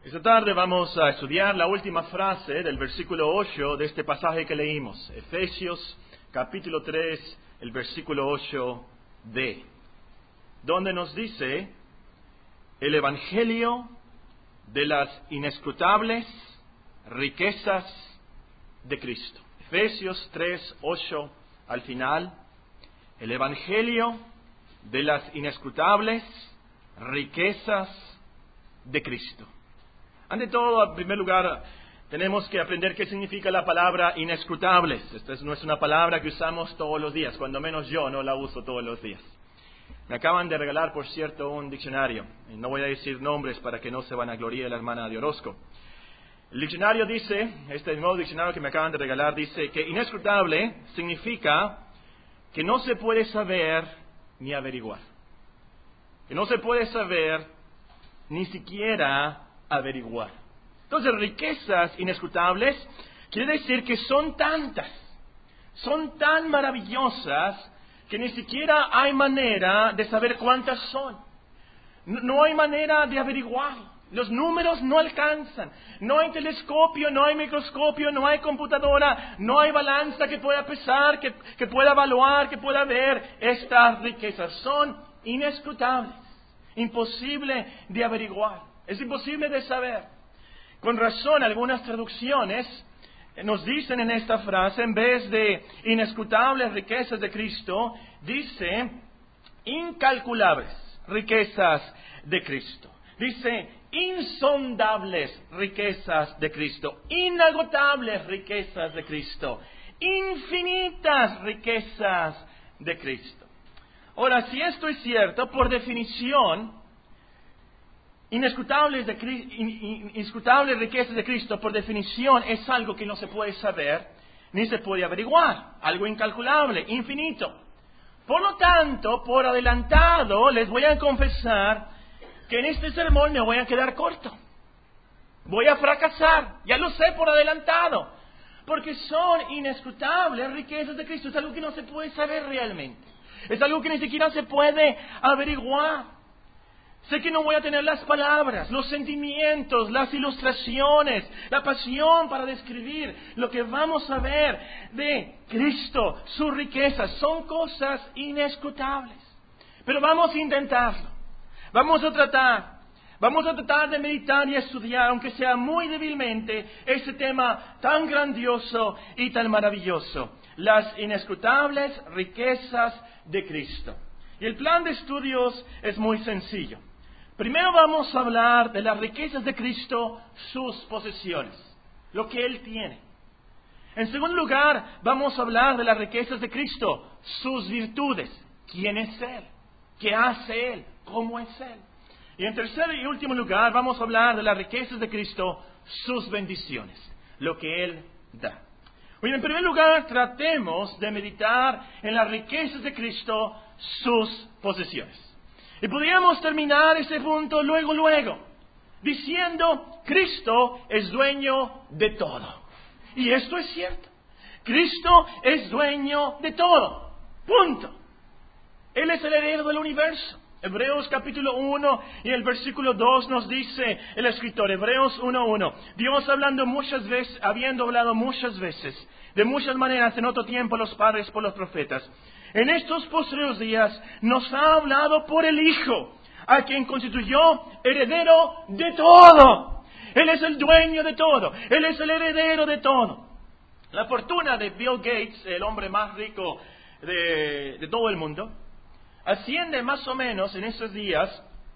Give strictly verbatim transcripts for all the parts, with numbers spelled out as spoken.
Esta tarde vamos a estudiar la última frase del versículo ocho de este pasaje que leímos. Efesios capítulo tres, el versículo ocho b, donde nos dice el evangelio de las inescrutables riquezas de Cristo. Efesios tres, ocho al final, el evangelio de las inescrutables riquezas de Cristo. Ante todo, en primer lugar, tenemos que aprender qué significa la palabra inescrutables. Esta no es una palabra que usamos todos los días, cuando menos yo no la uso todos los días. Me acaban de regalar, por cierto, un diccionario. No voy a decir nombres para que no se vanaglorie la hermana de Orozco. El diccionario dice, este nuevo diccionario que me acaban de regalar, dice que inescrutable significa que no se puede saber ni averiguar. Que no se puede saber ni siquiera averiguar. Entonces, riquezas inescrutables quiere decir que son tantas, son tan maravillosas que ni siquiera hay manera de saber cuántas son. No, no hay manera de averiguar. Los números no alcanzan. No hay telescopio, no hay microscopio, no hay computadora, no hay balanza que pueda pesar, que, que pueda evaluar, que pueda ver estas riquezas. Son inescrutables, imposible de averiguar. Es imposible de saber. Con razón, algunas traducciones nos dicen en esta frase, en vez de inescrutables riquezas de Cristo, dice incalculables riquezas de Cristo. Dice insondables riquezas de Cristo, inagotables riquezas de Cristo, infinitas riquezas de Cristo. Ahora, si esto es cierto, por definición, Inescrutables, de, inescrutables riquezas de Cristo, por definición, es algo que no se puede saber ni se puede averiguar, algo incalculable, infinito. Por lo tanto, por adelantado, les voy a confesar que en este sermón me voy a quedar corto. Voy a fracasar, ya lo sé por adelantado, porque son inescrutables riquezas de Cristo. Es algo que no se puede saber realmente, es algo que ni siquiera se puede averiguar. Sé que no voy a tener las palabras, los sentimientos, las ilustraciones, la pasión para describir lo que vamos a ver de Cristo, sus riquezas. Son cosas inescrutables. Pero vamos a intentarlo. Vamos a tratar. Vamos a tratar de meditar y estudiar, aunque sea muy débilmente, ese tema tan grandioso y tan maravilloso. Las inescrutables riquezas de Cristo. Y el plan de estudios es muy sencillo. Primero vamos a hablar de las riquezas de Cristo, sus posesiones, lo que Él tiene. En segundo lugar, vamos a hablar de las riquezas de Cristo, sus virtudes, quién es Él, qué hace Él, cómo es Él. Y en tercer y último lugar, vamos a hablar de las riquezas de Cristo, sus bendiciones, lo que Él da. Bueno, en primer lugar, tratemos de meditar en las riquezas de Cristo, sus posesiones. Y podríamos terminar ese punto luego, luego, diciendo, Cristo es dueño de todo. Y esto es cierto. Cristo es dueño de todo. Punto. Él es el heredero del universo. Hebreos capítulo uno y el versículo dos nos dice el escritor, Hebreos uno uno, Dios hablando muchas veces, habiendo hablado muchas veces, de muchas maneras en otro tiempo a los padres por los profetas, en estos postreros días nos ha hablado por el Hijo, a quien constituyó heredero de todo. Él es el dueño de todo. Él es el heredero de todo. La fortuna de Bill Gates, el hombre más rico de, de todo el mundo, asciende más o menos en esos días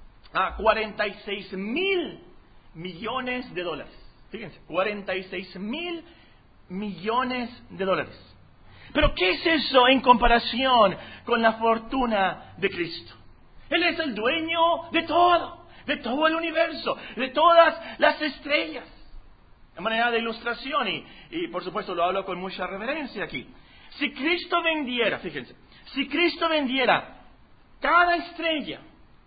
a cuarenta y seis mil millones de dólares. Fíjense, cuarenta y seis mil millones de dólares. Pero ¿qué es eso en comparación con la fortuna de Cristo? Él es el dueño de todo, de todo el universo, de todas las estrellas. De manera de ilustración, y, y por supuesto lo hablo con mucha reverencia aquí. Si Cristo vendiera, fíjense, si Cristo vendiera cada estrella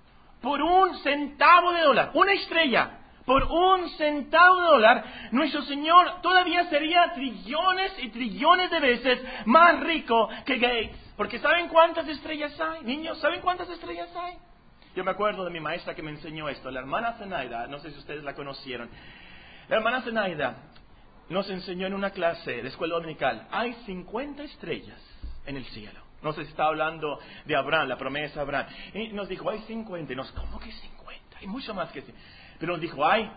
por un centavo de dólar, una estrella por un centavo de dólar, nuestro Señor todavía sería trillones y trillones de veces más rico que Gates. Porque ¿saben cuántas estrellas hay? Niños, ¿saben cuántas estrellas hay? Yo me acuerdo de mi maestra que me enseñó esto, la hermana Zenaida, no sé si ustedes la conocieron. La hermana Zenaida nos enseñó en una clase de escuela dominical, hay cincuenta estrellas en el cielo. No sé si está hablando de Abraham, la promesa de Abraham. Y nos dijo, hay cincuenta. Y nos, ¿cómo que cincuenta? Hay mucho más que cincuenta. Pero nos dijo, hay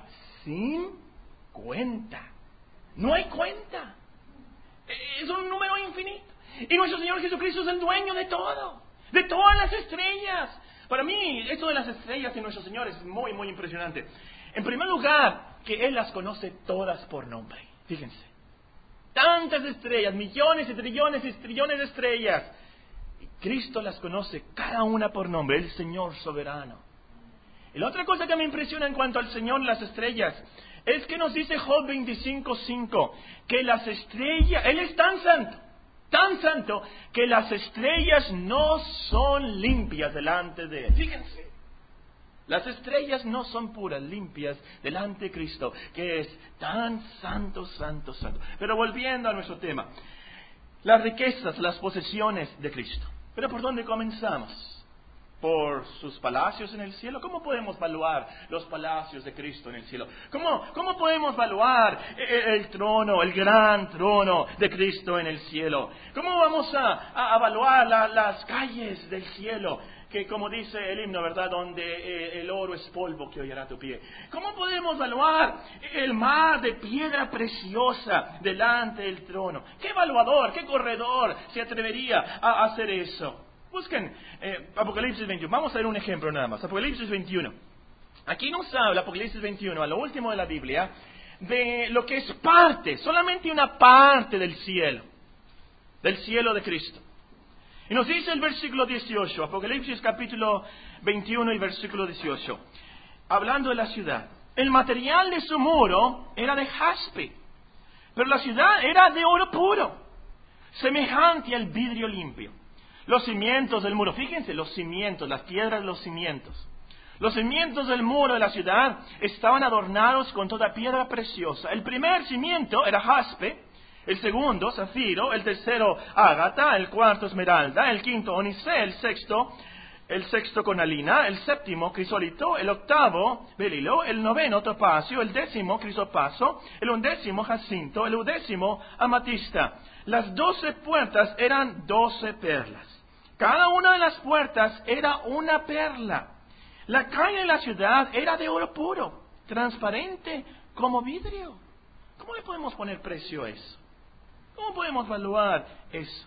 cincuenta. No hay cuenta. Es un número infinito. Y nuestro Señor Jesucristo es el dueño de todo, de todas las estrellas. Para mí, esto de las estrellas de nuestro Señor es muy, muy impresionante. En primer lugar, que Él las conoce todas por nombre. Fíjense. Tantas estrellas, millones y trillones y trillones de estrellas. Y Cristo las conoce cada una por nombre, el Señor soberano. Y la otra cosa que me impresiona en cuanto al Señor y las estrellas es que nos dice Job veinticinco cinco que las estrellas, Él es tan santo, tan santo, que las estrellas no son limpias delante de Él. Fíjense, las estrellas no son puras, limpias delante de Cristo, que es tan santo, santo, santo. Pero volviendo a nuestro tema, las riquezas, las posesiones de Cristo. ¿Pero por dónde comenzamos? ¿Por sus palacios en el cielo? ¿Cómo podemos evaluar los palacios de Cristo en el cielo? ¿Cómo, cómo podemos evaluar el, el trono, el gran trono de Cristo en el cielo? ¿Cómo vamos a, a evaluar la, las calles del cielo? Que como dice el himno, ¿verdad? Donde eh, el oro es polvo que hollará tu pie. ¿Cómo podemos evaluar el mar de piedra preciosa delante del trono? ¿Qué evaluador, qué corredor se atrevería a hacer eso? Busquen eh, Apocalipsis veintiuno. Vamos a ver un ejemplo nada más. Apocalipsis veintiuno. Aquí nos habla Apocalipsis veintiuno, a lo último de la Biblia, de lo que es parte, solamente una parte del cielo, del cielo de Cristo. Y nos dice el versículo dieciocho, Apocalipsis capítulo veintiuno y versículo dieciocho, hablando de la ciudad. El material de su muro era de jaspe, pero la ciudad era de oro puro, semejante al vidrio limpio. Los cimientos del muro, fíjense, los cimientos, las piedras de los cimientos. Los cimientos del muro de la ciudad estaban adornados con toda piedra preciosa. El primer cimiento era jaspe, el segundo, zafiro, el tercero, ágata, el cuarto, esmeralda, el quinto, onicé, el sexto, el sexto, cornalina, el séptimo, crisólito, el octavo, berilo, el noveno, topacio, el décimo, crisopaso, el undécimo, jacinto, el undécimo, amatista. Las doce puertas eran doce perlas. Cada una de las puertas era una perla. La calle de la ciudad era de oro puro, transparente como vidrio. ¿Cómo le podemos poner precio a eso? ¿Cómo podemos evaluar eso?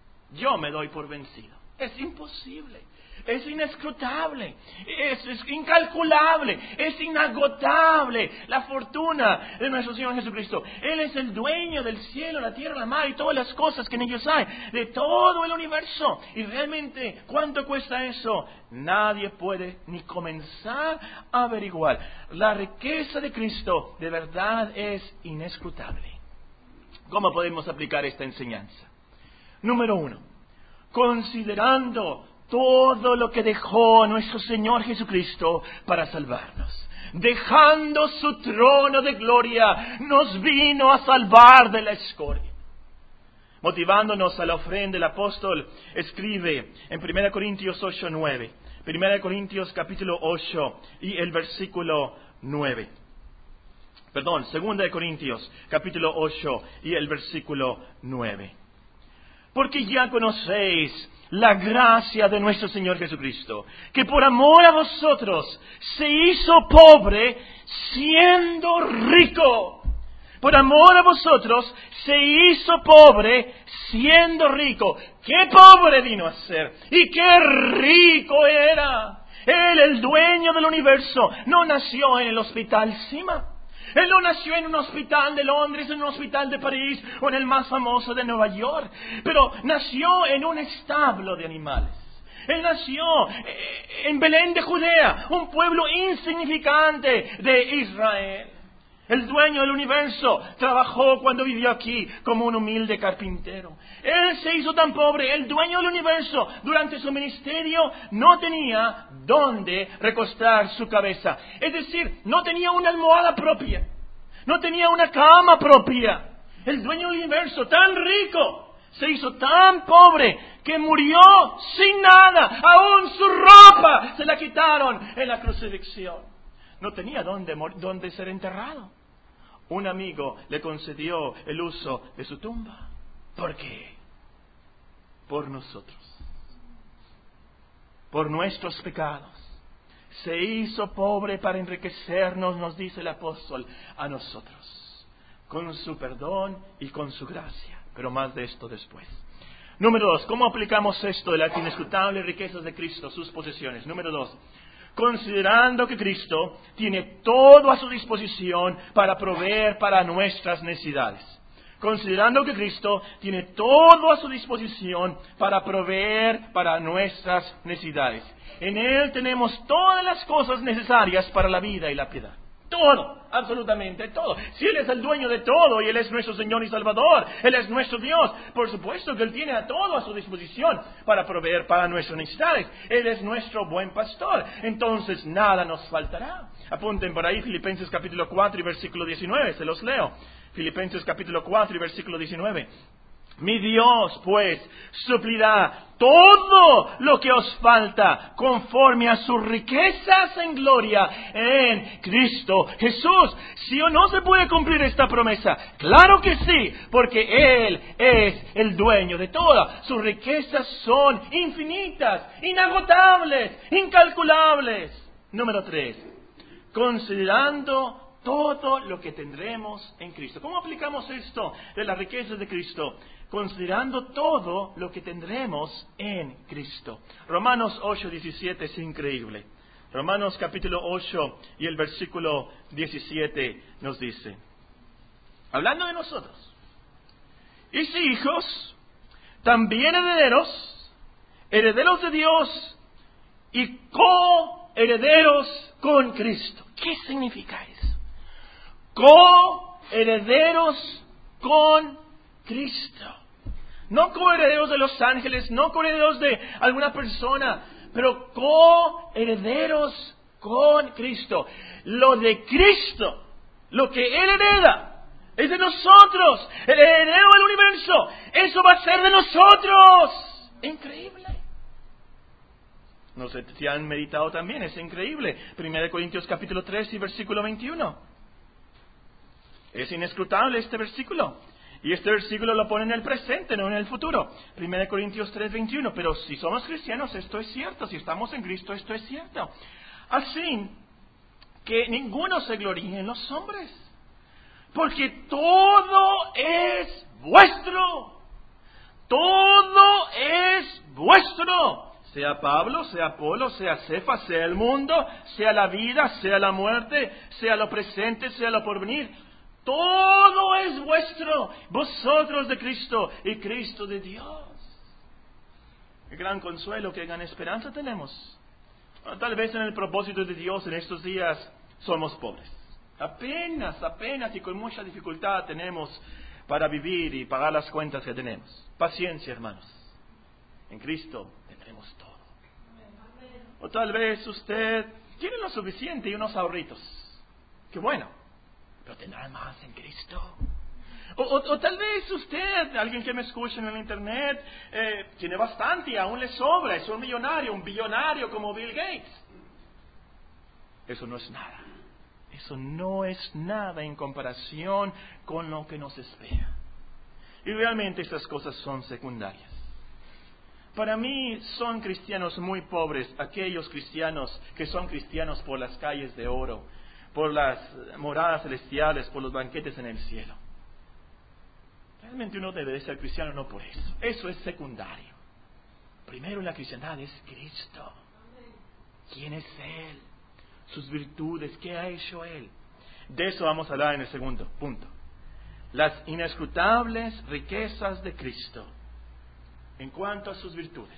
Yo me doy por vencido. Es imposible. Es inescrutable, es, es incalculable, es inagotable la fortuna de nuestro Señor Jesucristo. Él es el dueño del cielo, la tierra, la mar y todas las cosas que en ellos hay, de todo el universo. Y realmente, ¿cuánto cuesta eso? Nadie puede ni comenzar a averiguar. La riqueza de Cristo de verdad es inescrutable. ¿Cómo podemos aplicar esta enseñanza? Número uno, considerando todo lo que dejó nuestro Señor Jesucristo para salvarnos. Dejando su trono de gloria, nos vino a salvar de la escoria. Motivándonos a la ofrenda, el apóstol escribe en primera Corintios ocho nueve. primera Corintios capítulo ocho y el versículo nueve. Perdón, segunda de Corintios capítulo ocho y el versículo nueve. Porque ya conocéis la gracia de nuestro Señor Jesucristo, que por amor a vosotros se hizo pobre siendo rico. Por amor a vosotros se hizo pobre siendo rico. ¡Qué pobre vino a ser! ¡Y qué rico era! Él, el dueño del universo, no nació en el hospital Cima. Él no nació en un hospital de Londres, en un hospital de París o en el más famoso de Nueva York, pero nació en un establo de animales. Él nació en Belén de Judea, un pueblo insignificante de Israel. El dueño del universo trabajó cuando vivió aquí como un humilde carpintero. Él se hizo tan pobre, el dueño del universo, durante su ministerio no tenía dónde recostar su cabeza. Es decir, no tenía una almohada propia, no tenía una cama propia. El dueño del universo, tan rico, Se hizo tan pobre que murió sin nada. Aún su ropa se la quitaron en la crucifixión. No tenía dónde, dónde ser enterrado. Un amigo le concedió el uso de su tumba. ¿Por qué? Por nosotros. Por nuestros pecados. Se hizo pobre para enriquecernos, nos dice el apóstol, a nosotros. Con su perdón y con su gracia. Pero más de esto después. Número dos, ¿cómo aplicamos esto de las inescrutables riquezas de Cristo, sus posesiones? Número dos, considerando que Cristo tiene todo a su disposición para proveer para nuestras necesidades. Considerando que Cristo tiene todo a su disposición para proveer para nuestras necesidades. En Él tenemos todas las cosas necesarias para la vida y la piedad. Todo, absolutamente todo. Si Él es el dueño de todo y Él es nuestro Señor y Salvador, Él es nuestro Dios, por supuesto que Él tiene a todo a su disposición para proveer para nuestras necesidades. Él es nuestro buen pastor, entonces nada nos faltará. Apunten por ahí Filipenses capítulo cuatro y versículo diecinueve, se los leo. Filipenses capítulo cuatro y versículo diecinueve. Mi Dios, pues, suplirá todo lo que os falta conforme a sus riquezas en gloria en Cristo Jesús. ¿Sí o no se puede cumplir esta promesa? Claro que sí, porque Él es el dueño de todas. Sus riquezas son infinitas, inagotables, incalculables. Número tres, considerando todo lo que tendremos en Cristo. ¿Cómo aplicamos esto de las riquezas de Cristo? Considerando todo lo que tendremos en Cristo. Romanos ocho diecisiete es increíble. Romanos capítulo ocho y el versículo diecisiete nos dice, hablando de nosotros, y si hijos, también herederos, herederos de Dios y coherederos con Cristo. ¿Qué significa eso? Coherederos con Cristo. No coherederos de los ángeles, no coherederos de alguna persona, pero coherederos con Cristo. Lo de Cristo, lo que Él hereda, es de nosotros. El heredero del universo, eso va a ser de nosotros. Increíble. No sé si han meditado también, es increíble. Primera de Corintios capítulo tres y versículo veintiuno. Es inescrutable este versículo. Y este versículo lo pone en el presente, no en el futuro. Primera de Corintios tres veintiuno. Pero si somos cristianos, esto es cierto. Si estamos en Cristo, esto es cierto. Así que ninguno se gloríe en los hombres. Porque todo es vuestro. Todo es vuestro. Sea Pablo, sea Apolo, sea Cefas, sea el mundo, sea la vida, sea la muerte, sea lo presente, sea lo porvenir. Todo es vuestro, vosotros de Cristo y Cristo de Dios. Qué gran consuelo, qué gran esperanza tenemos. Bueno, tal vez en el propósito de Dios en estos días somos pobres. Apenas, apenas y con mucha dificultad tenemos para vivir y pagar las cuentas que tenemos. Paciencia, hermanos. En Cristo tendremos todo. O tal vez usted tiene lo suficiente y unos ahorritos. Qué bueno. Pero tendrá más en Cristo. O, o, o tal vez usted, alguien que me escuche en el internet, eh, tiene bastante y aún le sobra. Es un millonario, un billonario como Bill Gates. Eso no es nada. Eso no es nada en comparación con lo que nos espera. Y realmente estas cosas son secundarias. Para mí son cristianos muy pobres aquellos cristianos que son cristianos por las calles de oro, por las moradas celestiales, por los banquetes en el cielo. Realmente uno debe de ser cristiano no por eso. Eso es secundario. Primero en la cristiandad es Cristo. ¿Quién es Él? Sus virtudes, ¿qué ha hecho Él? De eso vamos a hablar en el segundo punto. Las inescrutables riquezas de Cristo en cuanto a sus virtudes.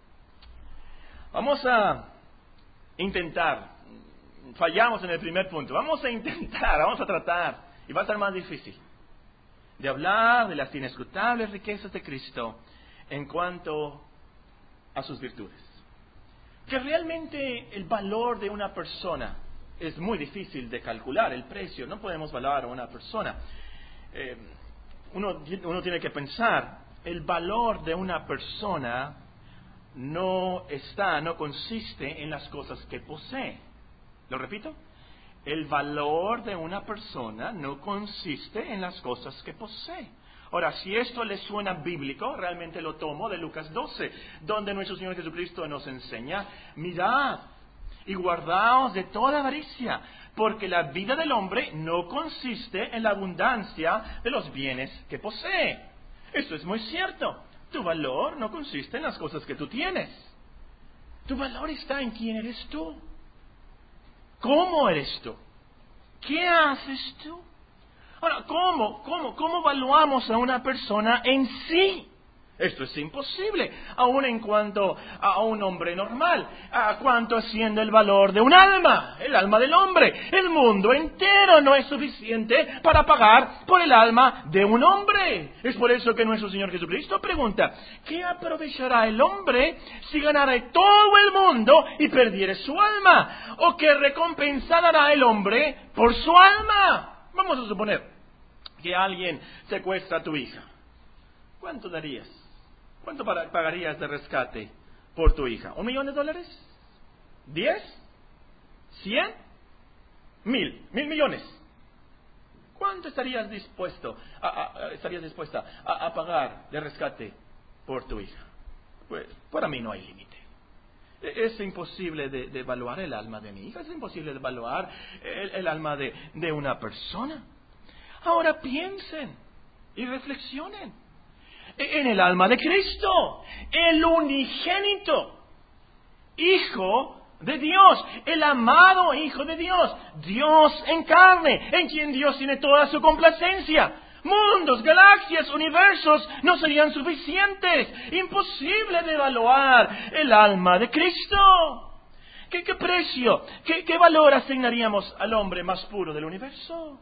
Vamos a intentar. Fallamos en el primer punto. Vamos a intentar, vamos a tratar, y va a ser más difícil, de hablar de las inescrutables riquezas de Cristo en cuanto a sus virtudes. Que realmente el valor de una persona es muy difícil de calcular, el precio. No podemos valorar a una persona. Eh, uno, uno tiene que pensar, el valor de una persona no está, no consiste en las cosas que posee. ¿Lo repito? El valor de una persona no consiste en las cosas que posee. Ahora, si esto le suena bíblico, realmente lo tomo de Lucas doce, donde nuestro Señor Jesucristo nos enseña, mirad y guardaos de toda avaricia, porque la vida del hombre no consiste en la abundancia de los bienes que posee. Esto es muy cierto. Tu valor no consiste en las cosas que tú tienes. Tu valor está en quién eres tú. ¿Cómo eres tú? ¿Qué haces tú? Ahora, ¿cómo, cómo, cómo evaluamos a una persona en sí? Esto es imposible, aun en cuanto a un hombre normal. ¿A cuánto asciende el valor de un alma? El alma del hombre. El mundo entero no es suficiente para pagar por el alma de un hombre. Es por eso que nuestro Señor Jesucristo pregunta, ¿qué aprovechará el hombre si ganara todo el mundo y perdiere su alma? ¿O qué recompensa dará el hombre por su alma? Vamos a suponer que alguien secuestra a tu hija. ¿Cuánto darías? ¿Cuánto pagarías de rescate por tu hija? ¿Un millón de dólares? ¿Diez? ¿Cien? Mil. Mil millones. ¿Cuánto estarías dispuesto a, a, estarías dispuesta a, a pagar de rescate por tu hija? Pues para mí no hay límite. Es imposible de, de evaluar el alma de mi hija. Es imposible de evaluar el, el alma de, de una persona. Ahora piensen y reflexionen en el alma de Cristo, el unigénito Hijo de Dios, el amado Hijo de Dios, Dios en carne, en quien Dios tiene toda su complacencia. Mundos, galaxias, universos no serían suficientes. Imposible de evaluar el alma de Cristo. ¿Qué, qué precio, qué, qué valor asignaríamos al hombre más puro del universo?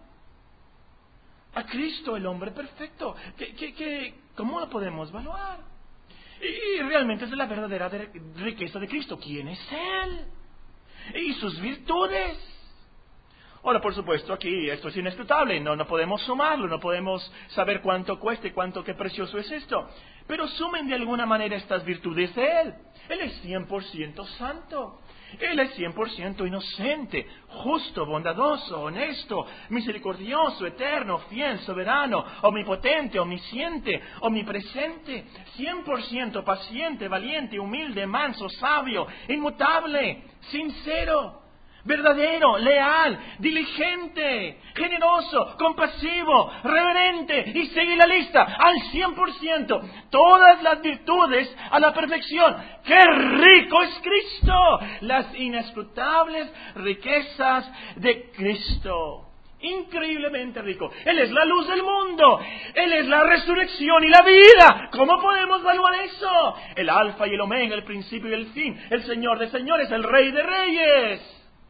A Cristo, el hombre perfecto. ¿Qué, qué, qué, ¿Cómo lo podemos evaluar? Y realmente es la verdadera riqueza de Cristo. ¿Quién es Él? Y sus virtudes. Ahora, por supuesto, aquí esto es inescrutable. No, no podemos sumarlo, no podemos saber cuánto cuesta y cuánto, qué precioso es esto. Pero sumen de alguna manera estas virtudes de Él. Él es cien por ciento santo. Él es cien por ciento inocente, justo, bondadoso, honesto, misericordioso, eterno, fiel, soberano, omnipotente, omnisciente, omnipresente, cien por ciento paciente, valiente, humilde, manso, sabio, inmutable, sincero, verdadero, leal, diligente, generoso, compasivo, reverente, y sigue la lista al cien por ciento. Todas las virtudes a la perfección. ¡Qué rico es Cristo! Las inescrutables riquezas de Cristo. Increíblemente rico. Él es la luz del mundo. Él es la resurrección y la vida. ¿Cómo podemos evaluar eso? El alfa y el omega, el principio y el fin. El Señor de señores, el Rey de reyes.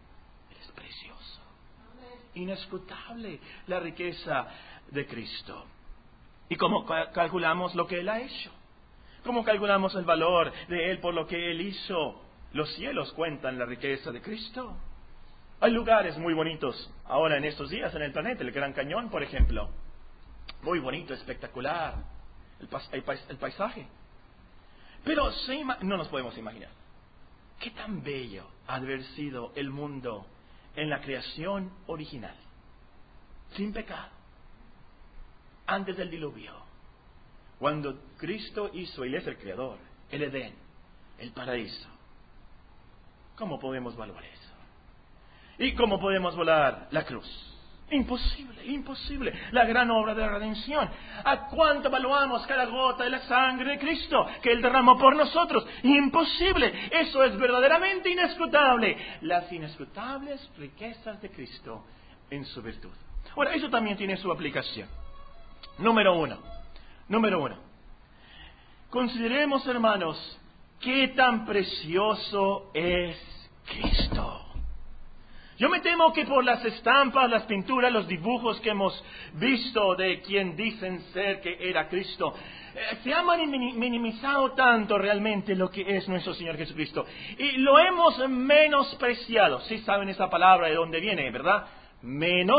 Inescrutable la riqueza de Cristo. ¿Y cómo calculamos lo que Él ha hecho? ¿Cómo calculamos el valor de Él por lo que Él hizo? Los cielos cuentan la riqueza de Cristo. Hay lugares muy bonitos ahora en estos días en el planeta, el Gran Cañón, por ejemplo. Muy bonito, espectacular el, pas- el, pais- el paisaje. Pero se ima- no nos podemos imaginar qué tan bello ha de haber sido el mundo en la creación original, sin pecado, antes del diluvio, cuando Cristo hizo, Él es el creador, el Edén, el paraíso. ¿Cómo podemos evaluar eso? ¿Y cómo podemos volar la cruz? Imposible, imposible. La gran obra de redención. ¿A cuánto evaluamos cada gota de la sangre de Cristo que Él derramó por nosotros? Imposible. Eso es verdaderamente inescrutable. Las inescrutables riquezas de Cristo en su virtud. Ahora, eso también tiene su aplicación. Número uno. Número uno. Consideremos, hermanos, qué tan precioso es Cristo. Yo me temo que por las estampas, las pinturas, los dibujos que hemos visto de quien dicen ser que era Cristo, eh, se ha minimizado tanto realmente lo que es nuestro Señor Jesucristo. Y lo hemos menospreciado. Sí saben esa palabra de dónde viene, ¿verdad?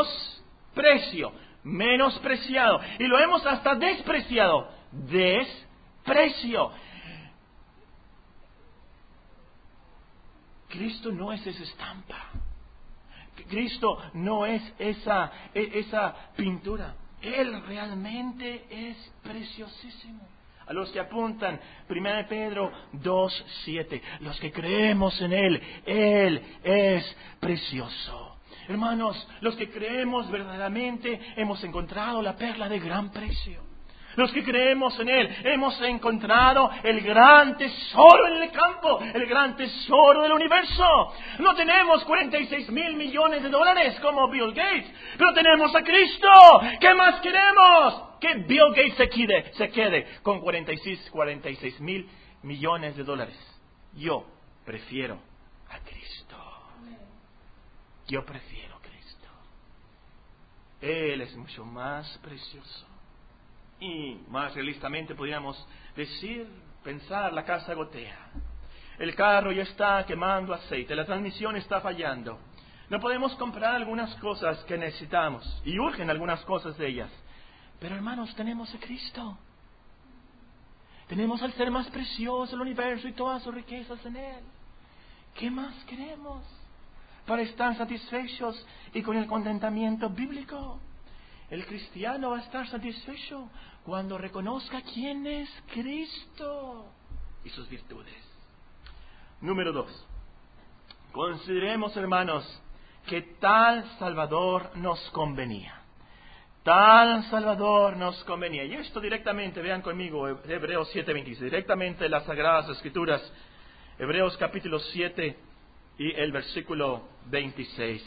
Menosprecio, menospreciado. Y lo hemos hasta despreciado. Despreciado. precio. Cristo no es esa estampa. Cristo no es esa, esa pintura. Él realmente es preciosísimo. A los que apuntan, primera de Pedro dos siete, los que creemos en Él, Él es precioso. Hermanos, los que creemos verdaderamente hemos encontrado la perla de gran precio. Los que creemos en Él hemos encontrado el gran tesoro en el campo, el gran tesoro del universo. No tenemos cuarenta y seis mil millones de dólares como Bill Gates, pero tenemos a Cristo. ¿Qué más queremos? Que Bill Gates se quede, se quede con cuarenta y seis mil millones de dólares. Yo prefiero a Cristo. Yo prefiero a Cristo. Él es mucho más precioso. Y más realistamente podríamos decir, pensar, la casa gotea. El carro ya está quemando aceite, la transmisión está fallando. No podemos comprar algunas cosas que necesitamos, y urgen algunas cosas de ellas. Pero hermanos, tenemos a Cristo. Tenemos al ser más precioso del universo y todas sus riquezas en Él. ¿Qué más queremos para estar satisfechos y con el contentamiento bíblico? El cristiano va a estar satisfecho cuando reconozca quién es Cristo y sus virtudes. Número dos. Consideremos, hermanos, que tal Salvador nos convenía. Tal Salvador nos convenía. Y esto directamente, vean conmigo, Hebreos siete veintiséis, directamente de las Sagradas Escrituras, Hebreos capítulo siete y el versículo veintiséis.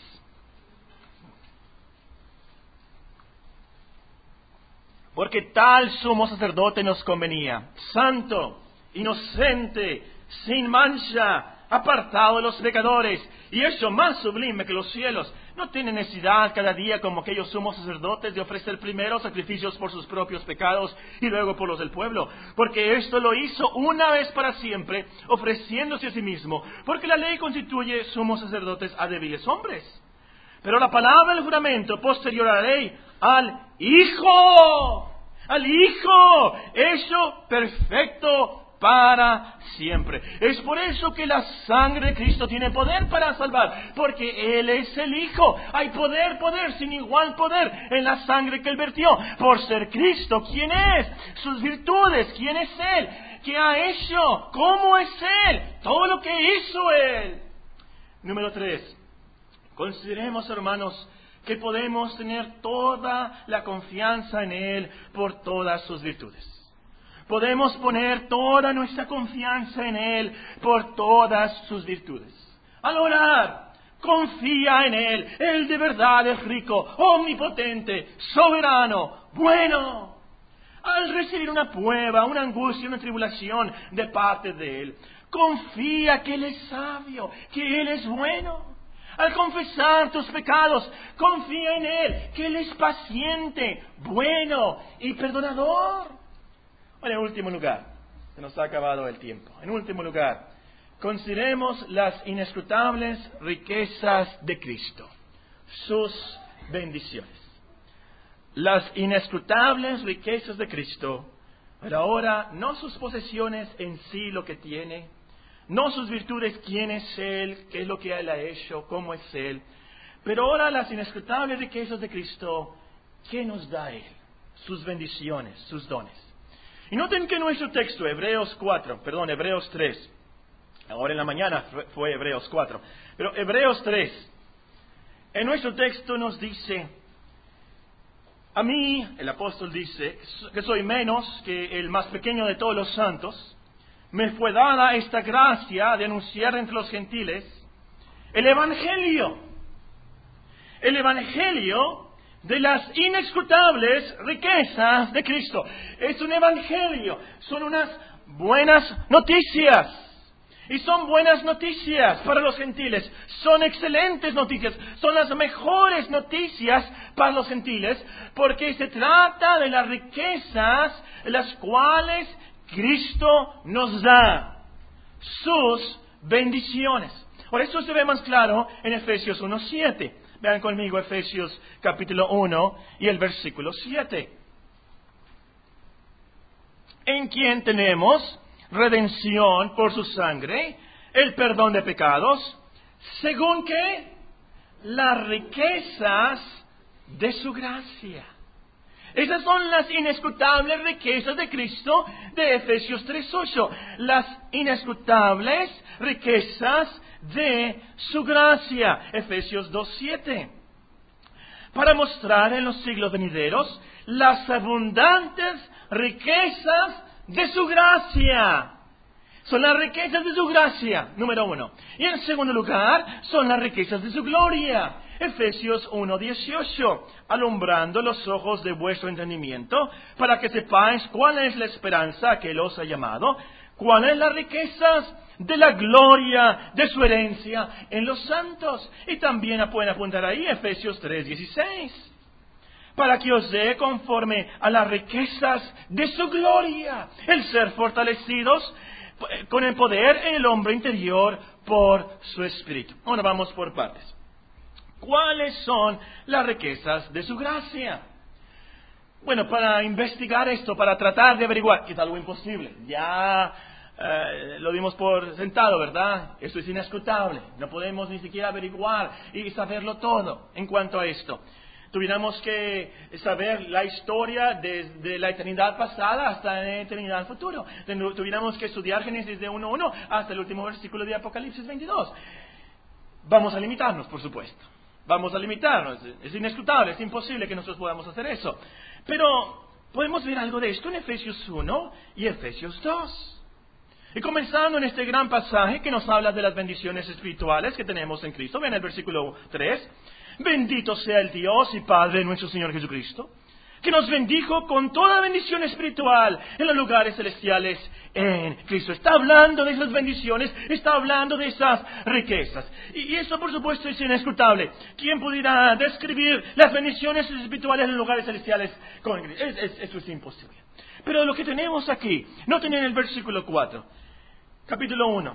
Porque tal sumo sacerdote nos convenía, santo, inocente, sin mancha, apartado de los pecadores, y hecho más sublime que los cielos. No tiene necesidad cada día, como aquellos sumos sacerdotes, de ofrecer primero sacrificios por sus propios pecados y luego por los del pueblo, porque esto lo hizo una vez para siempre, ofreciéndose a sí mismo, porque la ley constituye sumos sacerdotes a débiles hombres. Pero la palabra del juramento posterior a la ley, al Hijo, al Hijo, hecho perfecto para siempre. Es por eso que la sangre de Cristo tiene poder para salvar, porque Él es el Hijo. Hay poder, poder, sin igual poder en la sangre que Él vertió, por ser Cristo. ¿Quién es? Sus virtudes. ¿Quién es Él? ¿Qué ha hecho? ¿Cómo es Él? Todo lo que hizo Él. Número tres. Consideremos, hermanos, que podemos tener toda la confianza en Él por todas sus virtudes. Podemos poner toda nuestra confianza en Él por todas sus virtudes. Al orar, confía en Él. Él de verdad es rico, omnipotente, soberano, bueno. Al recibir una prueba, una angustia, una tribulación de parte de Él, confía que Él es sabio, que Él es bueno. Al confesar tus pecados, confía en Él, que Él es paciente, bueno y perdonador. En último lugar, se nos ha acabado el tiempo. En último lugar, consideremos las inescrutables riquezas de Cristo, sus bendiciones. Las inescrutables riquezas de Cristo, pero ahora no sus posesiones en sí lo que tiene, no sus virtudes, quién es Él, qué es lo que Él ha hecho, cómo es Él, pero ahora las inescrutables riquezas de Cristo, ¿qué nos da Él? Sus bendiciones, sus dones. Y noten que nuestro texto, Hebreos cuatro, perdón, Hebreos tres, ahora en la mañana fue Hebreos cuatro, pero Hebreos tres, en nuestro texto nos dice, a mí, el apóstol dice, que soy menos que el más pequeño de todos los santos, me fue dada esta gracia de anunciar entre los gentiles el Evangelio, el Evangelio de las inescrutables riquezas de Cristo. Es un evangelio, son unas buenas noticias. Y son buenas noticias para los gentiles, son excelentes noticias, son las mejores noticias para los gentiles, porque se trata de las riquezas las cuales Cristo nos da, sus bendiciones. Por eso se ve más claro en Efesios uno siete. Vean conmigo Efesios capítulo uno y el versículo siete. en quien tenemos redención por su sangre, el perdón de pecados, según que las riquezas de su gracia. Esas son las inescrutables riquezas de Cristo de Efesios tres ocho. Las inescrutables riquezas de su gracia. Efesios dos siete. Para mostrar en los siglos venideros las abundantes riquezas de su gracia. Son las riquezas de su gracia, número uno. Y en segundo lugar, son las riquezas de su gloria. Efesios uno dieciocho, alumbrando los ojos de vuestro entendimiento, para que sepáis cuál es la esperanza que Él os ha llamado, cuáles las riquezas de la gloria de su herencia en los santos. Y también pueden apuntar ahí Efesios tres dieciséis, para que os dé conforme a las riquezas de su gloria, el ser fortalecidos con el poder en el hombre interior por su espíritu. Ahora vamos por partes. ¿Cuáles son las riquezas de su gracia? Bueno, para investigar esto, para tratar de averiguar, que es algo imposible. Ya eh, lo dimos por sentado, ¿verdad? Esto es inescrutable. No podemos ni siquiera averiguar y saberlo todo en cuanto a esto. Tuviéramos que saber la historia desde la eternidad pasada hasta la eternidad futura. Tuviéramos que estudiar Génesis de uno uno hasta el último versículo de Apocalipsis veintidós. Vamos a limitarnos, por supuesto. Vamos a limitarnos. Es inescrutable, es imposible que nosotros podamos hacer eso. Pero podemos ver algo de esto en Efesios uno y Efesios dos. Y comenzando en este gran pasaje que nos habla de las bendiciones espirituales que tenemos en Cristo. Ven el versículo tres. Bendito sea el Dios y Padre de nuestro Señor Jesucristo, que nos bendijo con toda bendición espiritual en los lugares celestiales en Cristo. Está hablando de esas bendiciones, está hablando de esas riquezas. Y, y eso, por supuesto, es inescrutable. ¿Quién pudiera describir las bendiciones espirituales en los lugares celestiales con Cristo? Es, es, eso es imposible. Pero lo que tenemos aquí, noten en el versículo cuatro, capítulo uno,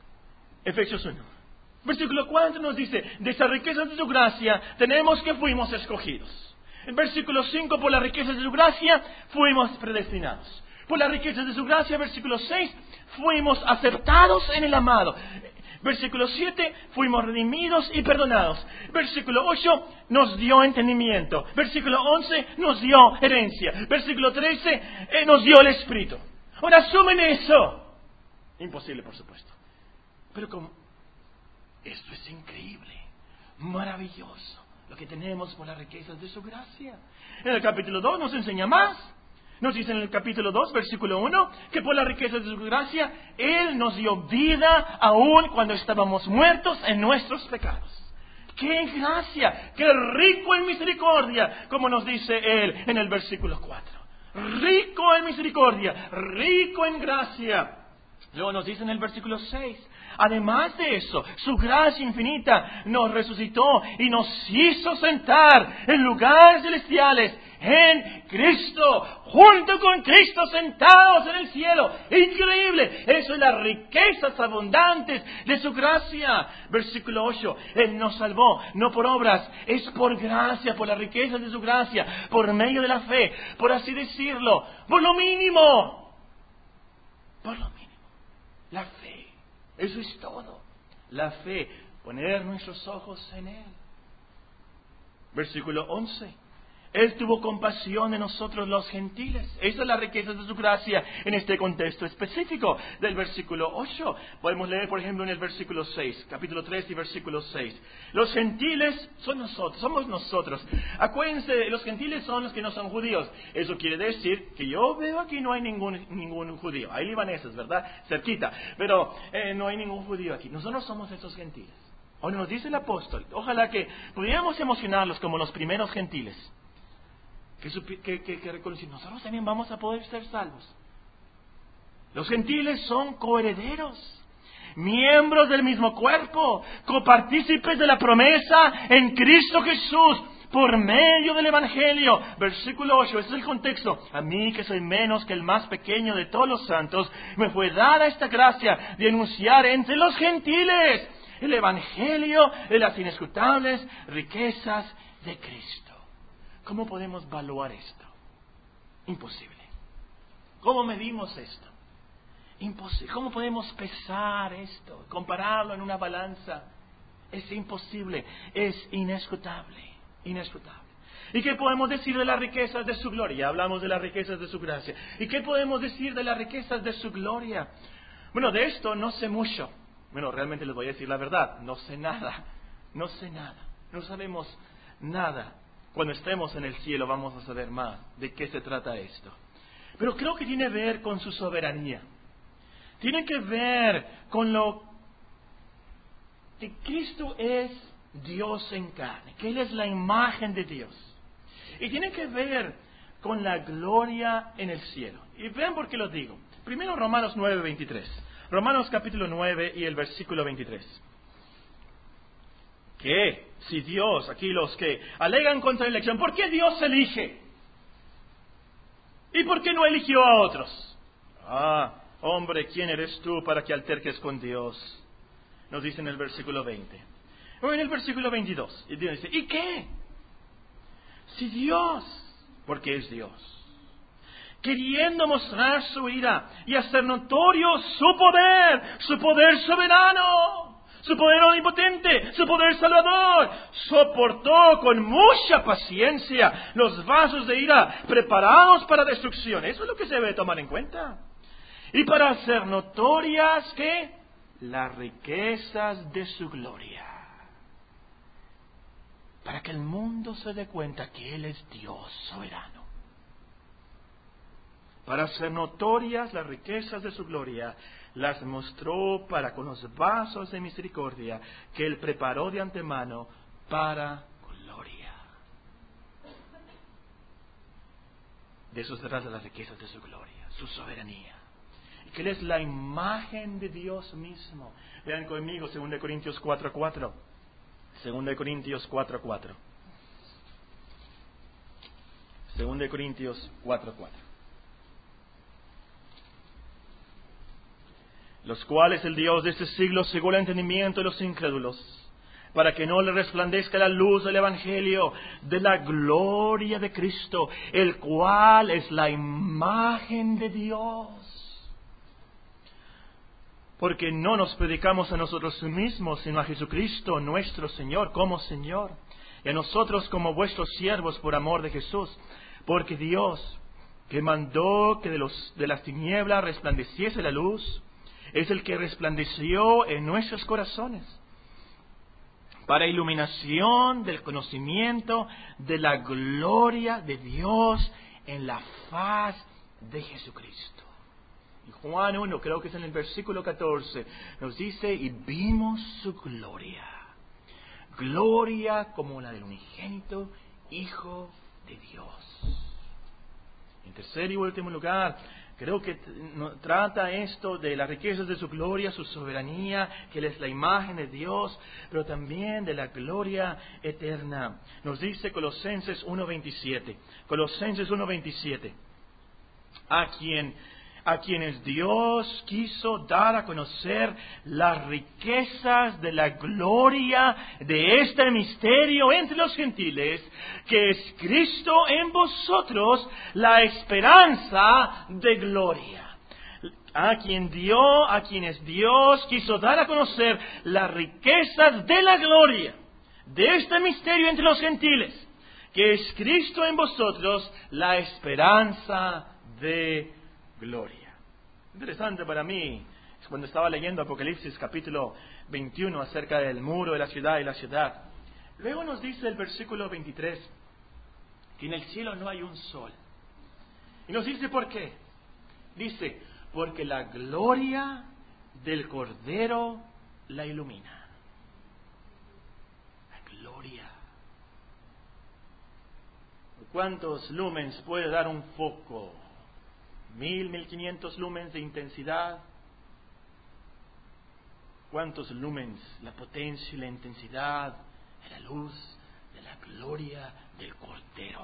Efesios uno. Versículo cuatro nos dice, de esas riquezas de su gracia, tenemos que fuimos escogidos. En versículo cinco, por las riquezas de su gracia, fuimos predestinados. Por las riquezas de su gracia, versículo seis, fuimos aceptados en el amado. Versículo siete, fuimos redimidos y perdonados. Versículo ocho, nos dio entendimiento. Versículo once, nos dio herencia. Versículo trece, eh, nos dio el Espíritu. Ahora asumen eso. Imposible, por supuesto. Pero como esto es increíble, maravilloso, lo que tenemos por las riquezas de su gracia. En el capítulo dos nos enseña más. Nos dice en el capítulo dos, versículo uno, que por las riquezas de su gracia, Él nos dio vida aún cuando estábamos muertos en nuestros pecados. ¡Qué gracia! ¡Qué rico en misericordia! Como nos dice Él en el versículo cuatro. Rico en misericordia, rico en gracia. Luego nos dice en el versículo seis, además de eso, su gracia infinita nos resucitó y nos hizo sentar en lugares celestiales en Cristo, junto con Cristo sentados en el cielo. Increíble, eso es las riquezas abundantes de su gracia. Versículo ocho, Él nos salvó, no por obras, es por gracia, por las riquezas de su gracia, por medio de la fe, por así decirlo, por lo mínimo, por lo mínimo. La fe, eso es todo. La fe, poner nuestros ojos en Él. Versículo once. Él tuvo compasión de nosotros los gentiles. Esa es la riqueza de su gracia en este contexto específico del versículo ocho. Podemos leer, por ejemplo, en el versículo seis, capítulo tres y versículo seis. Los gentiles son nosotros, somos nosotros. Acuérdense, los gentiles son los que no son judíos. Eso quiere decir que yo veo aquí no hay ningún, ningún judío. Hay libaneses, ¿verdad? Cerquita. Pero eh, no hay ningún judío aquí. Nosotros somos esos gentiles. Ahora nos dice el apóstol, ojalá que pudiéramos emocionarlos como los primeros gentiles. Que, que, que, que reconocer, nosotros también vamos a poder ser salvos. Los gentiles son coherederos, miembros del mismo cuerpo, copartícipes de la promesa en Cristo Jesús, por medio del Evangelio. Versículo ocho, ese es el contexto. A mí, que soy menos que el más pequeño de todos los santos, me fue dada esta gracia de anunciar entre los gentiles el Evangelio de las inescrutables riquezas de Cristo. ¿Cómo podemos evaluar esto? Imposible. ¿Cómo medimos esto? Imposible. ¿Cómo podemos pesar esto? Compararlo en una balanza. Es imposible. Es inescrutable. Inescrutable. ¿Y qué podemos decir de las riquezas de su gloria? Ya hablamos de las riquezas de su gracia. ¿Y qué podemos decir de las riquezas de su gloria? Bueno, de esto no sé mucho. Bueno, realmente les voy a decir la verdad. No sé nada. No sé nada. No sabemos nada. Cuando estemos en el cielo vamos a saber más de qué se trata esto. Pero creo que tiene que ver con su soberanía. Tiene que ver con lo que Cristo es Dios en carne, que Él es la imagen de Dios. Y tiene que ver con la gloria en el cielo. Y vean por qué lo digo. Primero Romanos nueve, veintitrés. Romanos capítulo nueve y el versículo veintitrés. ¿Qué? Si Dios, aquí los que alegan contra la elección, ¿por qué Dios elige? ¿Y por qué no eligió a otros? Ah, hombre, ¿quién eres tú para que alterques con Dios? Nos dice en el versículo veinte. O en el versículo veintidós. Y Dios dice, ¿y qué? Si Dios, porque es Dios, queriendo mostrar su ira y hacer notorio su poder, su poder soberano, su poder omnipotente, su poder salvador, soportó con mucha paciencia los vasos de ira preparados para destrucción. Eso es lo que se debe tomar en cuenta. Y para hacer notorias, ¿qué? Las riquezas de su gloria. Para que el mundo se dé cuenta que Él es Dios soberano. Para hacer notorias las riquezas de su gloria, las mostró para con los vasos de misericordia que Él preparó de antemano para gloria. De eso se trata las riquezas de su gloria, su soberanía. Y que Él es la imagen de Dios mismo. Vean conmigo, segunda de Corintios cuatro cuatro. segunda de Corintios cuatro cuatro. segunda de Corintios cuatro cuatro. Los cuales el Dios de este siglo cegó el entendimiento de los incrédulos, para que no le resplandezca la luz del Evangelio de la gloria de Cristo, el cual es la imagen de Dios. Porque no nos predicamos a nosotros mismos, sino a Jesucristo nuestro Señor como Señor, y a nosotros como vuestros siervos por amor de Jesús. Porque Dios, que mandó que de, los, de las tinieblas resplandeciese la luz, es el que resplandeció en nuestros corazones, para iluminación del conocimiento de la gloria de Dios en la faz de Jesucristo. Y Juan uno, creo que es en el versículo catorce, nos dice, y vimos su gloria, gloria como la del unigénito Hijo de Dios. En tercer y último lugar, creo que trata esto de las riquezas de su gloria, su soberanía, que Él es la imagen de Dios, pero también de la gloria eterna. Nos dice Colosenses uno veintisiete. Colosenses uno veintisiete. A quien, a quienes Dios quiso dar a conocer las riquezas de la gloria de este misterio entre los gentiles, que es Cristo en vosotros, la esperanza de gloria. A quien dio, a quienes Dios quiso dar a conocer las riquezas de la gloria de este misterio entre los gentiles, que es Cristo en vosotros, la esperanza de gloria. Interesante para mí, es cuando estaba leyendo Apocalipsis capítulo veintiuno acerca del muro de la ciudad y la ciudad. Luego nos dice el versículo veintitrés que en el cielo no hay un sol. Y nos dice por qué. Dice, porque la gloria del Cordero la ilumina. La gloria. ¿Cuántos lumens puede dar un foco? Mil, mil quinientos lumens de intensidad. ¿Cuántos lumens? La potencia y la intensidad de la luz de la gloria del Cordero.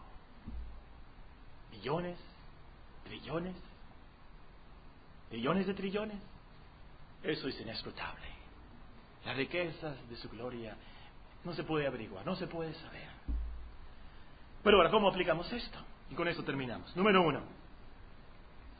Millones, trillones, trillones de trillones. Eso es inescrutable. Las riquezas de su gloria no se puede averiguar, no se puede saber. Pero ahora, ¿cómo aplicamos esto? Y con esto terminamos. Número uno.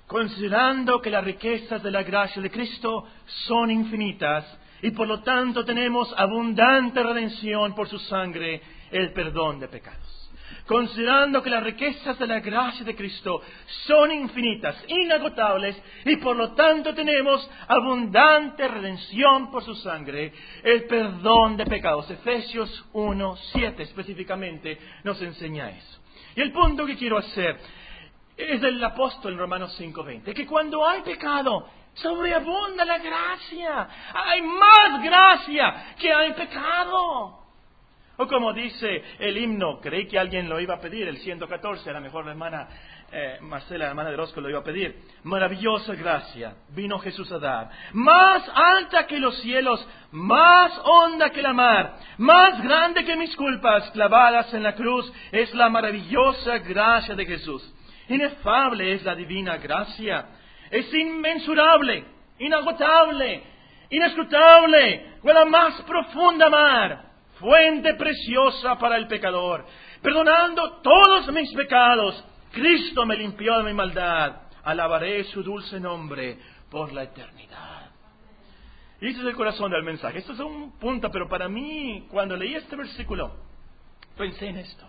considerando que las riquezas de la gracia de Cristo son infinitas y por lo tanto tenemos abundante redención por su sangre, el perdón de pecados. Considerando que las riquezas de la gracia de Cristo son infinitas, inagotables, y por lo tanto tenemos abundante redención por su sangre, el perdón de pecados. Efesios uno siete específicamente nos enseña eso. Y el punto que quiero hacer es del apóstol en Romanos cinco veinte, que cuando hay pecado, sobreabunda la gracia. Hay más gracia que hay pecado. O como dice el himno, creí que alguien lo iba a pedir, el ciento catorce, a lo mejor la hermana eh, Marcela, la hermana de Rosco, lo iba a pedir. Maravillosa gracia vino Jesús a dar, más alta que los cielos, más honda que la mar, más grande que mis culpas clavadas en la cruz, es la maravillosa gracia de Jesús. Inefable es la divina gracia, es inmensurable, inagotable, inescrutable, con la más profunda mar. Fuente preciosa para el pecador. Perdonando todos mis pecados, Cristo me limpió de mi maldad. Alabaré su dulce nombre por la eternidad. Y ese es el corazón del mensaje. Esto es un punto, pero para mí, cuando leí este versículo, pensé en esto.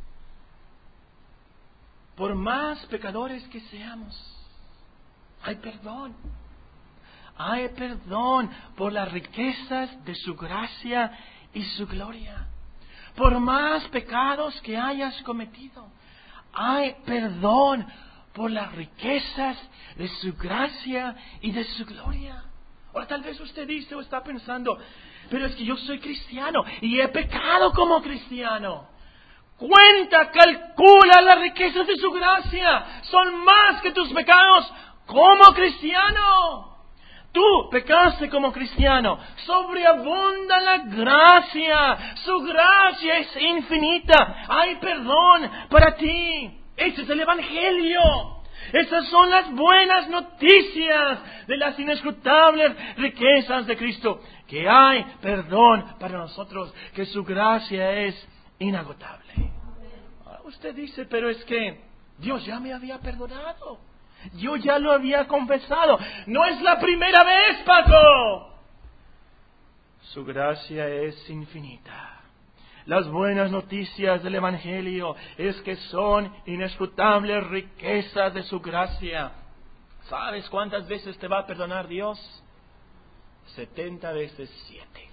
Por más pecadores que seamos, hay perdón. Hay perdón por las riquezas de su gracia y su gloria. Por más pecados que hayas cometido, hay perdón por las riquezas de su gracia y de su gloria. Ahora tal vez usted dice o está pensando, pero es que yo soy cristiano y he pecado como cristiano. Cuenta, calcula las riquezas de su gracia. Son más que tus pecados como cristiano. Tú pecaste como cristiano, sobreabunda la gracia, su gracia es infinita, hay perdón para ti. Ese es el Evangelio, esas son las buenas noticias de las inescrutables riquezas de Cristo, que hay perdón para nosotros, que su gracia es inagotable. Usted dice, pero es que Dios ya me había perdonado. Yo ya lo había confesado. No es la primera vez, Paco. Su gracia es infinita. Las buenas noticias del Evangelio es que son inescrutables riquezas de su gracia. ¿Sabes cuántas veces te va a perdonar Dios? Setenta veces siete.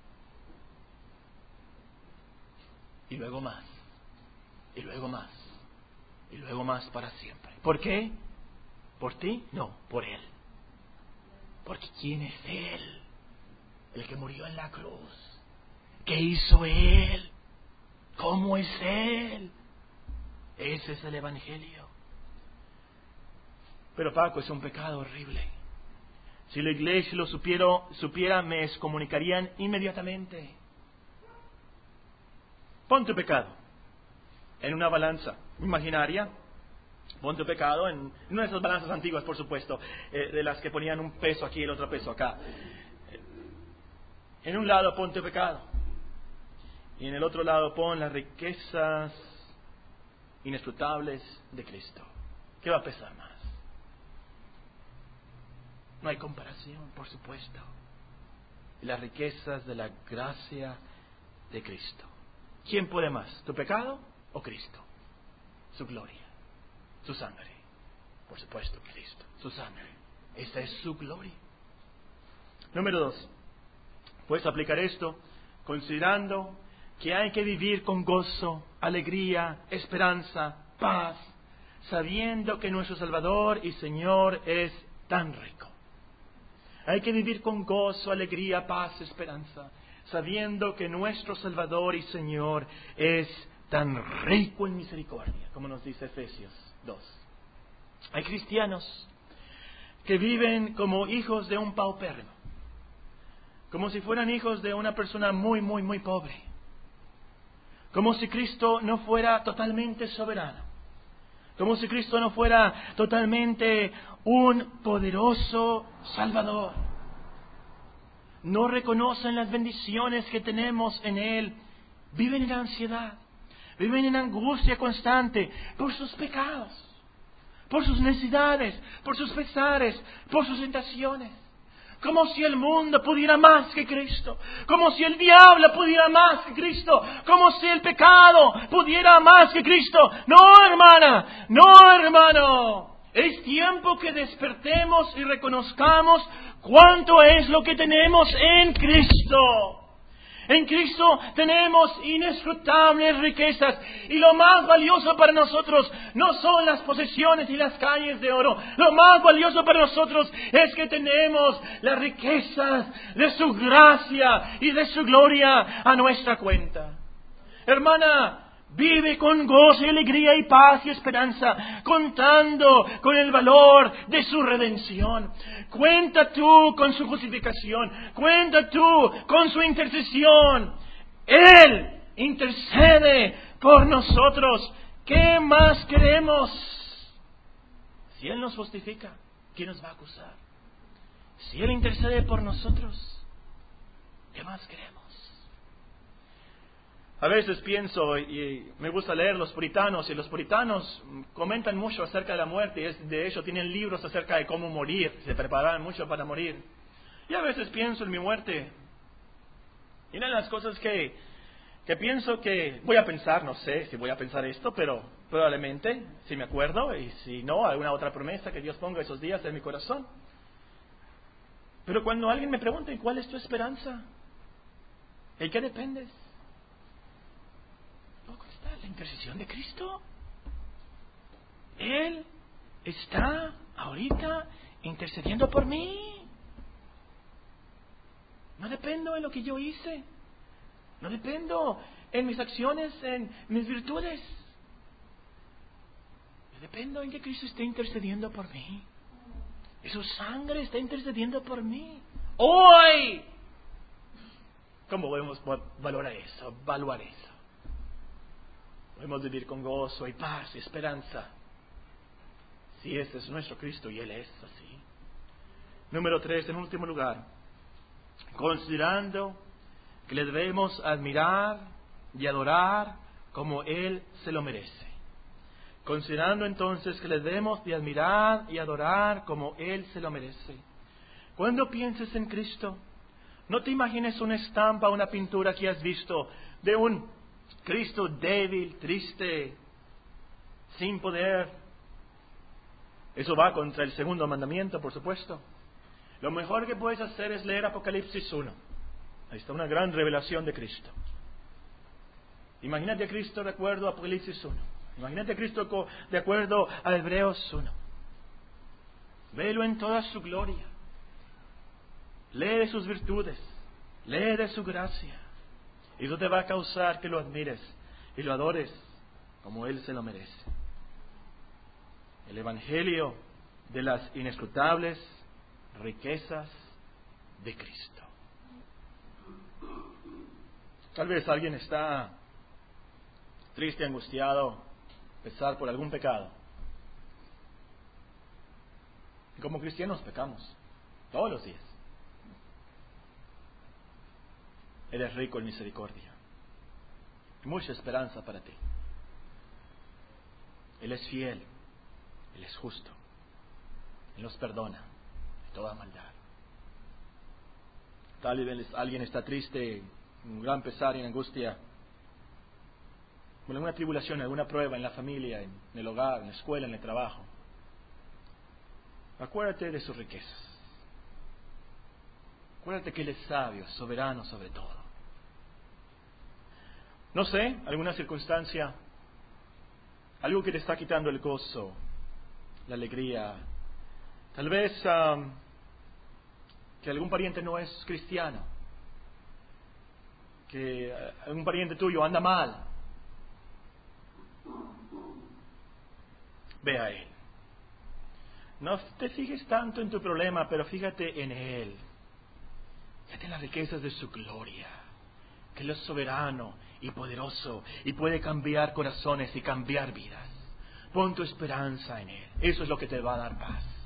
Y luego más. Y luego más. Y luego más para siempre. ¿Por qué? ¿Por ti? No, por Él. Porque ¿quién es Él? El que murió en la cruz. ¿Qué hizo Él? ¿Cómo es Él? Ese es el Evangelio. Pero Paco, es un pecado horrible. Si la iglesia lo supiera, supiera me excomunicarían inmediatamente. Pon tu pecado en una balanza imaginaria. Pon tu pecado en una de esas balanzas antiguas, por supuesto, eh, de las que ponían un peso aquí y el otro peso acá. En un lado pon tu pecado y en el otro lado pon las riquezas inescrutables de Cristo. ¿Qué va a pesar más? No hay comparación, por supuesto. Las riquezas de la gracia de Cristo. ¿Quién puede más? ¿Tu pecado o Cristo? Su gloria. Su sangre, por supuesto, Cristo, su sangre, esa es su gloria. Número dos, puedes aplicar esto considerando que hay que vivir con gozo, alegría, esperanza, paz, sabiendo que nuestro Salvador y Señor es tan rico. Hay que vivir con gozo, alegría, paz, esperanza, sabiendo que nuestro Salvador y Señor es tan rico en misericordia, como nos dice Efesios dos. Hay cristianos que viven como hijos de un paupérrimo, como si fueran hijos de una persona muy, muy, muy pobre, como si Cristo no fuera totalmente soberano, como si Cristo no fuera totalmente un poderoso Salvador. No reconocen las bendiciones que tenemos en Él, viven en ansiedad, viven en angustia constante por sus pecados, por sus necesidades, por sus pesares, por sus tentaciones. Como si el mundo pudiera más que Cristo. Como si el diablo pudiera más que Cristo. Como si el pecado pudiera más que Cristo. No, hermana, no, hermano. Es tiempo que despertemos y reconozcamos cuánto es lo que tenemos en Cristo. En Cristo tenemos inescrutables riquezas y lo más valioso para nosotros no son las posesiones y las calles de oro. Lo más valioso para nosotros es que tenemos las riquezas de su gracia y de su gloria a nuestra cuenta. Hermana, vive con gozo y alegría y paz y esperanza, contando con el valor de su redención. Cuenta tú con su justificación. Cuenta tú con su intercesión. Él intercede por nosotros. ¿Qué más queremos? Si Él nos justifica, ¿quién nos va a acusar? Si Él intercede por nosotros, ¿qué más queremos? A veces pienso, y me gusta leer los puritanos, y los puritanos comentan mucho acerca de la muerte, y de hecho tienen libros acerca de cómo morir, se preparan mucho para morir. Y a veces pienso en mi muerte, y una de las cosas que, que pienso que voy a pensar, no sé si voy a pensar esto, pero probablemente, si me acuerdo, y si no, alguna otra promesa que Dios ponga esos días en mi corazón. Pero cuando alguien me pregunta, ¿cuál es tu esperanza? ¿En qué dependes? La intercesión de Cristo. Él está ahorita intercediendo por mí. No dependo en lo que yo hice. No dependo en mis acciones, en mis virtudes. Yo dependo en que Cristo esté intercediendo por mí. Y su sangre está intercediendo por mí. Hoy. ¿Cómo podemos valorar eso? Evaluar eso. Podemos vivir con gozo y paz y esperanza. Si ese es nuestro Cristo y Él es así. Número tres, en último lugar. Considerando que le debemos admirar y adorar como Él se lo merece. Considerando entonces que le debemos de admirar y adorar como Él se lo merece. Cuando pienses en Cristo, no te imagines una estampa, una pintura que has visto de un Cristo débil, triste, sin poder. Eso va contra el segundo mandamiento, por supuesto. Lo mejor que puedes hacer es leer Apocalipsis uno. Ahí está una gran revelación de Cristo. Imagínate a Cristo de acuerdo a Apocalipsis uno. Imagínate a Cristo de acuerdo a Hebreos uno. Velo en toda su gloria. Lee de sus virtudes. Lee de su gracia. Y eso te va a causar que lo admires y lo adores como Él se lo merece. El Evangelio de las inescrutables riquezas de Cristo. Tal vez alguien está triste, angustiado, pesar por algún pecado. Y como cristianos pecamos todos los días. Él es rico en misericordia. Mucha esperanza para ti. Él es fiel. Él es justo. Él nos perdona de toda maldad. Tal vez alguien está triste, un gran pesar y angustia, con alguna tribulación, alguna prueba en la familia, en el hogar, en la escuela, en el trabajo. Acuérdate de sus riquezas. Acuérdate que Él es sabio, soberano sobre todo. No sé, alguna circunstancia, algo que te está quitando el gozo, la alegría. Tal vez um, que algún pariente no es cristiano, que uh, algún pariente tuyo anda mal. Ve a Él. No te fijes tanto en tu problema, pero fíjate en Él. Fíjate en las riquezas de su gloria. Que Él es soberano y poderoso y puede cambiar corazones y cambiar vidas. Pon tu esperanza en Él. Eso es lo que te va a dar paz.